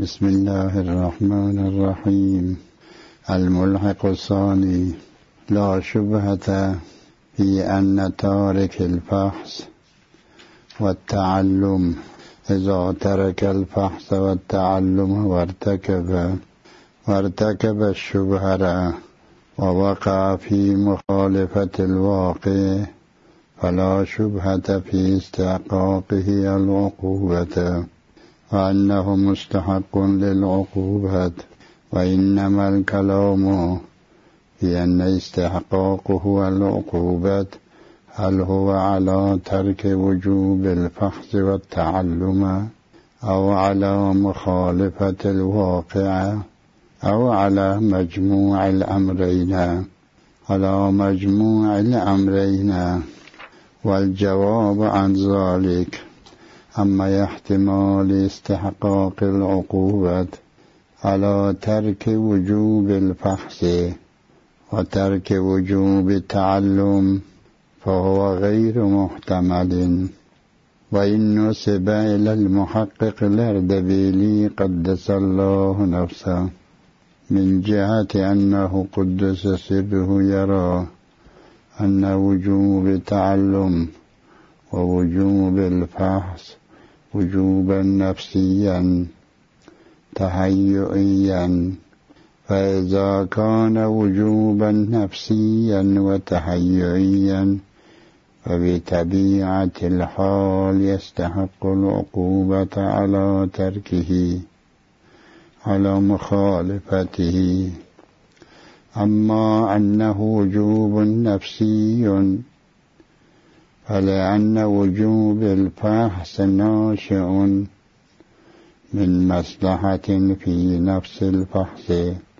بسم الله الرحمن الرحيم. الملحق الثاني: لا شبهة في أن تارك الفحص والتعلم إذا ترك الفحص والتعلم وارتكب الشبهة ووقع في مخالفة الواقع فلا شبهة في استحقاقه العقوبة، وأنه مستحق للعقوبة، وإنما الكلام في أن استحقاقه العقوبة هل هو على ترك وجوب الفحص والتعلم أو على مخالفة الواقع أو على مجموع الأمرين. والجواب عن ذلك: أما احتمال استحقاق العقوبة على ترك وجوب الفحص وترك وجوب التعلم فهو غير محتمل. وإن نسب إلى المحقق الأردبيلي قدس الله نفسه من جهة أنه قدس سره يرى أن وجوب التعلم ووجوب الفحص وجوبا نفسيا تهيئيا، فإذا كان وجوبا نفسيا وتهيئيا فبطبيعة الحال يستحق العقوبة على تركه على مخالفته. أما أنه وجوب نفسي فلأن وجوب الفحص ناشئ من مصلحة في نفس الفحص،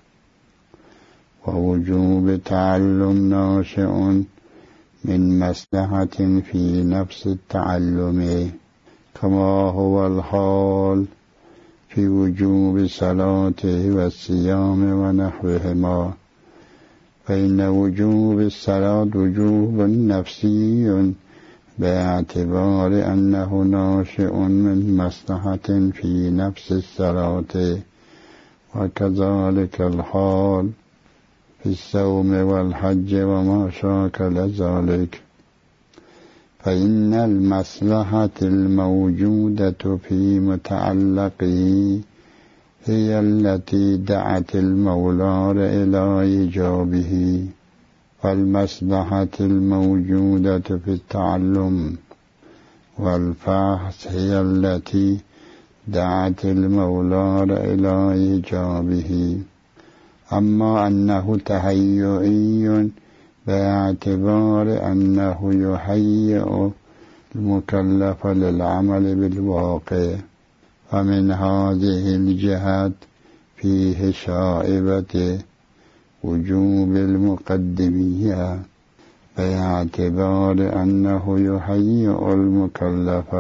ووجوب التعلم ناشئ من مصلحة في نفس التعلم، كما هو الحال في وجوب الصلاة والصيام ونحوهما. فإن وجوب الصلاة وجوب نفسي باعتبار أنه ناشئ من مصلحة في نفس الصلاة، وكذلك الحال في الصوم والحج وما شاكل ذلك. فإن المصلحة الموجودة في متعلقه هي التي دعت المولى إلى إيجابه، والمصلحة الموجودة في التعلم والفحص هي التي دعت المولى إلى إيجابه. أما أنه تهيئي باعتبار أنه يهيئ المكلف للعمل بالواقع، فمن هذه الجهة فيه شائبة وجوب المقدمية باعتبار أنه يهيئ المكلف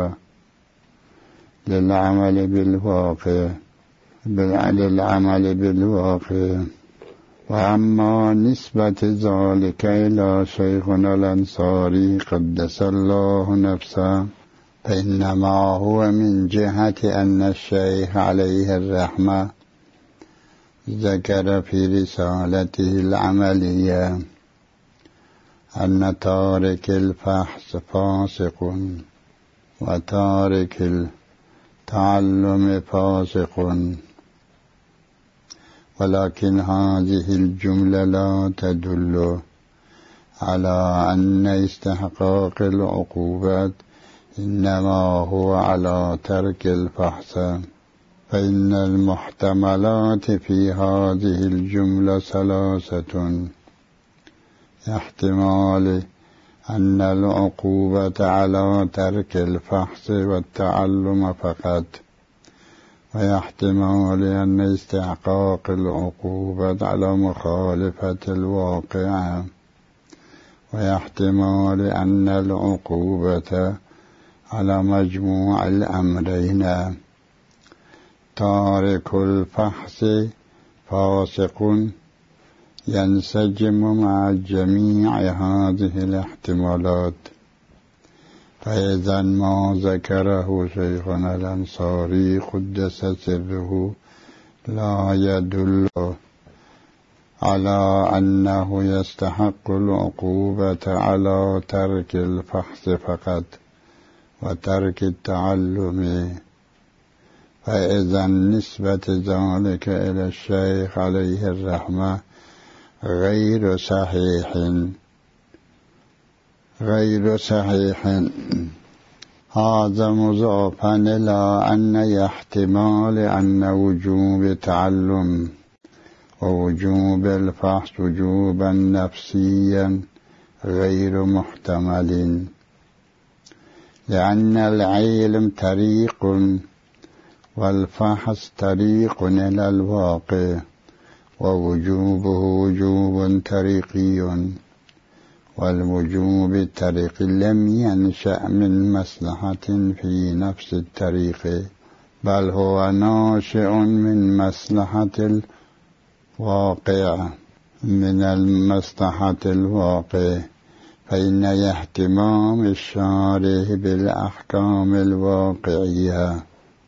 للعمل بالواقع. وأما نسبة ذلك إلى شيخنا الأنصاري قدس الله نفسه فإنما هو من جهة أن الشيخ عليه الرحمة ذكر في رسالته العملية أن تارك الفحص فاسق وتارك التعلم فاسق، ولكن هذه الجملة لا تدل على أن استحقاق العقوبات إنما هو على ترك الفحص، فإن المحتملات في هذه الجملة ثلاثة: احتمال أن العقوبة على ترك الفحص والتعلم فقط، واحتمال أن استحقاق العقوبة على مخالفة الواقع، واحتمال أن العقوبة على مجموع الأمرين. تارك الفحص فاسق ينسجم مع جميع هذه الاحتمالات، فإذا ما ذكره شيخنا الأنصاري قدس سره لا يدل على أنه يستحق العقوبة على ترك الفحص فقط وترك التعلم، فإذا نسبة ذلك إلى الشيخ عليه الرحمة غير صحيح. هذا مضافا إلى أن احتمال أن وجوب تعلم ووجوب الفحص وجوبا نفسيا غير محتمل، لأن العلم طريق والفحص طريق إلى الواقع، ووجوبه وجوب طريقي، والوجوب الطريقي لم ينشأ من مصلحة في نفس الطريق، بل هو ناشئ من مصلحة الواقع، فإن اهتمام الشارع بالأحكام الواقعية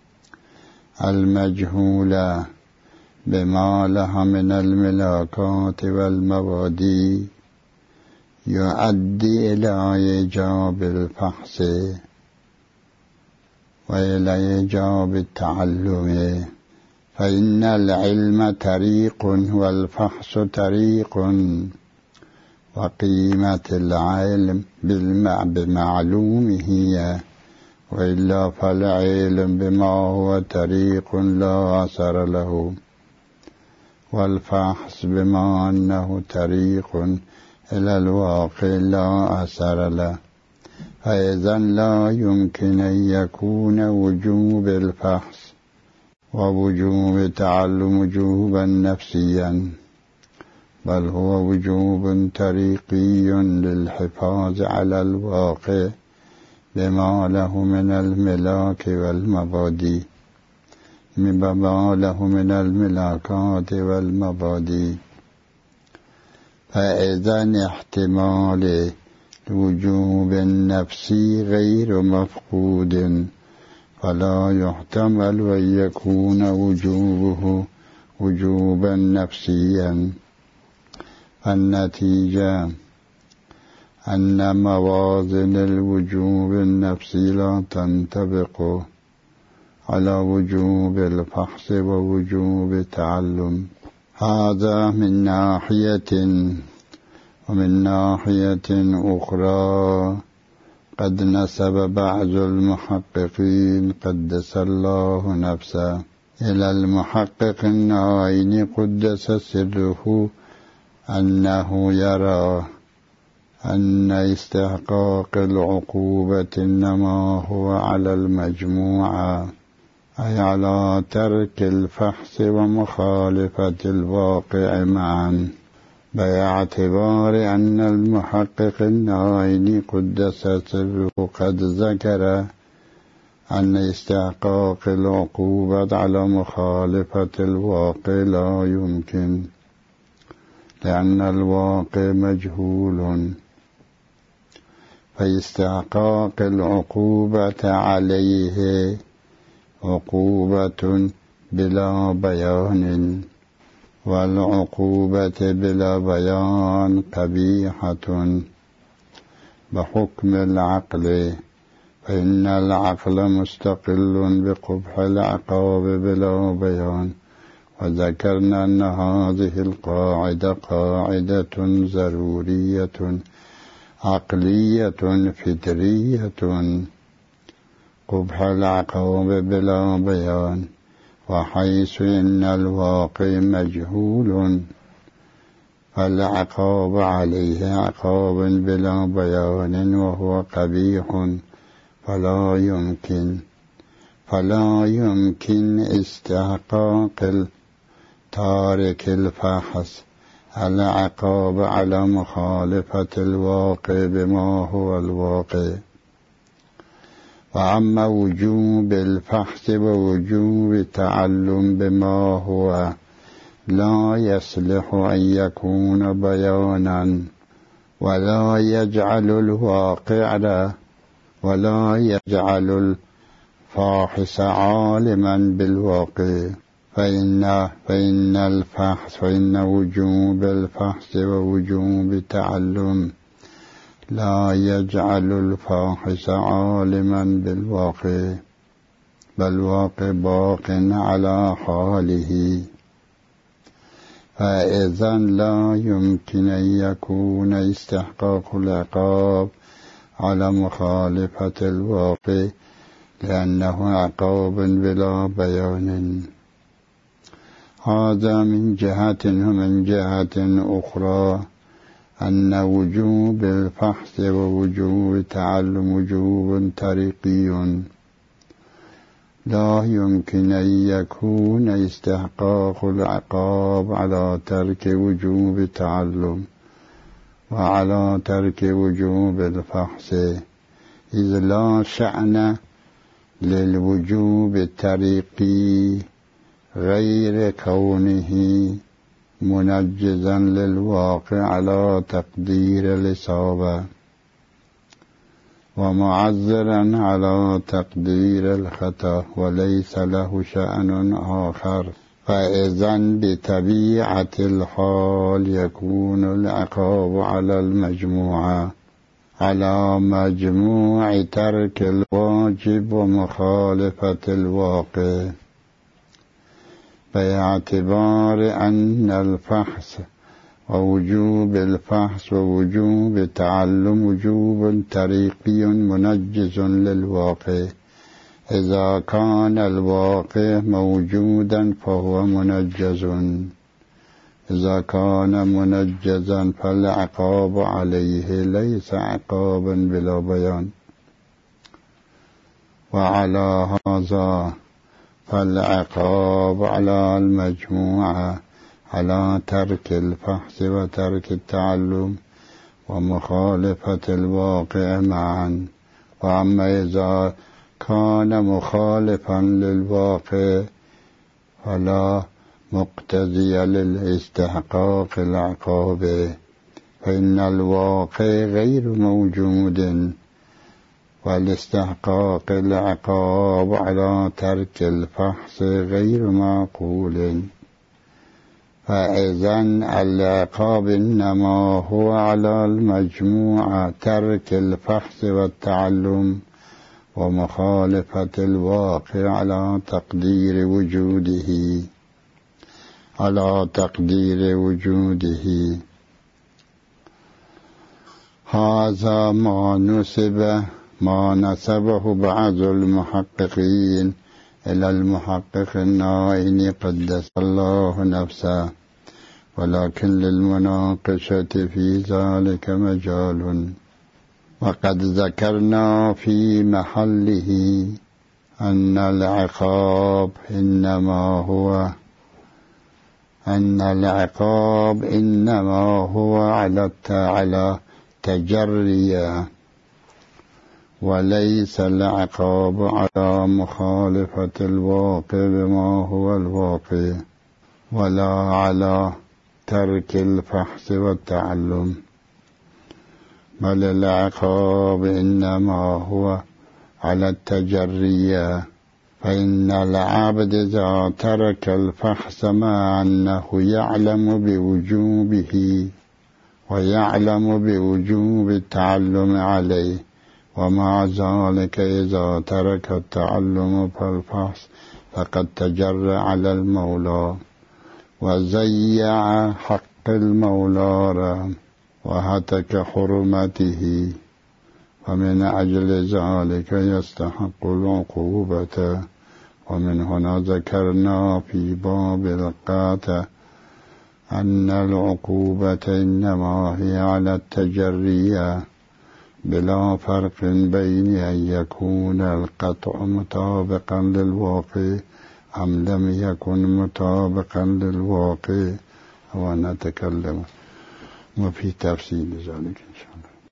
المجهولة بما لها من الملاكات والمبادئ يؤدي إلى إيجاب الفحص وإلى إيجاب التعلم، فإن العلم طريق والفحص طريق، وقيمة العلم بمعلومه، وإلا فالعلم بما هو طريق لا أثر له، والفحص بما أنه طريق إلى الواقع لا أثر له، فإذا لا يمكن أن يكون وجوب الفحص ووجوب التعلم وجوبا نفسيا، بل هو وجوب طريقي للحفاظ على الواقع بما له من الملاك والمبادئ، بما له من الملاكات والمبادئ. فإذا احتمال الوجوب النفسي غير مفقود، فلا يحتمل أن يكون وجوبه وجوبا نفسيا. النتيجة أن موازن الوجوب النفسي لا تنطبق على وجوب الفحص ووجوب التعلم. هذا من ناحية، ومن ناحية أخرى قد نسب بعض المحققين قدس الله نفسه إلى المحقق النعيني قدس سره أنه يرى أن استحقاق العقوبة إنما هو على المجموعة، أي على ترك الفحص ومخالفة الواقع معا، باعتبار أن المحقق النعيني قدس سره قد ذكر أن استحقاق العقوبة على مخالفة الواقع لا يمكن، لأن الواقع مجهول، فاستحقاق العقوبة عليه عقوبة بلا بيان، والعقوبة بلا بيان قبيحة بحكم العقل، فإن العقل مستقل بقبح العقاب بلا بيان. وذكرنا أن هذه القاعدة قاعدة ضرورية عقلية فطرية، قبح العقاب بلا بيان، وحيث إن الواقع مجهول فالعقاب عليه عقاب بلا بيان وهو قبيح، فلا يمكن استحقاق تارك الفحص العقاب على مخالفة الواقع بما هو الواقع. وأما وجوب الفحص ووجوب التعلم بما هو لا يصلح أن يكون بيانا، ولا يجعل الواقع ولا يجعل الفاحص عالما بالواقع، فإن وجوب الفحص ووجوب التعلم لا يجعل الفاحص عالما بالواقع، بل واقع باق على حاله، فإذا لا يمكن أن يكون استحقاق العقاب على مخالفة الواقع، لأنه عقاب بلا بيان. هذا من جهة، ومن جهة أخرى أن وجوب الفحص ووجوب التعلم وجوب طريقي، لا يمكن أن يكون استحقاق العقاب على ترك وجوب التعلم وعلى ترك وجوب الفحص، إذ لا شأن للوجوب الطريقي غير كونه منجزا للواقع على تقدير الإصابة ومعذرا على تقدير الخطأ، وليس له شأن آخر. فإذا بطبيعة الحال يكون العقاب على المجموعة، على مجموع ترك الواجب ومخالفة الواقع، باعتبار أن الفحص ووجوب الفحص ووجوب التعلم وجوب طريقي منجز للواقع. إذا كان الواقع موجودا فهو منجز، إذا كان منجزا فالعقاب عليه ليس عقابا بلا بيان. وعلى هذا فالعقاب على المجموعة على ترك الفحص وترك التعلم ومخالفة الواقع معا. وأما إذا كان مخالفا للواقع فلا مقتضي للاستحقاق العقاب، فإن الواقع غير موجود، والاستحقاق العقاب على ترك الفحص غير معقول. فإذا العقاب إنما هو على المجموعة ترك الفحص والتعلم ومخالفة الواقع على تقدير وجوده. هذا ما نسبه بعض المحققين إلى المحقق النائني قدس الله نفسه، ولكن للمناقشة في ذلك مجال. وقد ذكرنا في محله أن العقاب إنما هو على تجرية، وليس العقاب على مخالفة الواقع بما هو الواقع، ولا على ترك الفحص والتعلم، بل العقاب إنما هو على التجرية. فإن العبد إذا ترك الفحص مع أنه يعلم بوجوبه ويعلم بوجوب التعلم عليه، ومع ذلك إذا ترك التعلم فالفحص فقد تجرى على المولى وزيع حق المولى وهتك حرمته، ومن أجل ذلك يستحق العقوبة. ومن هنا ذكرنا في باب القطع أن العقوبة إنما هي على التجرية، بلا فرق بين أن يكون القطع مطابقا للواقع أم لم يكن مطابقا للواقع، ونتكلم وفي تفصيل ذلك إن شاء الله.